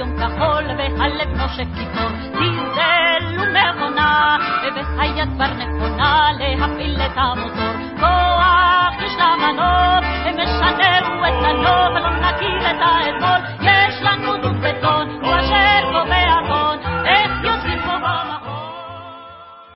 יום כחול והלב נושק ציפור, דיזל ומכונה והיד כבר נכונה להפעיל את המוטור.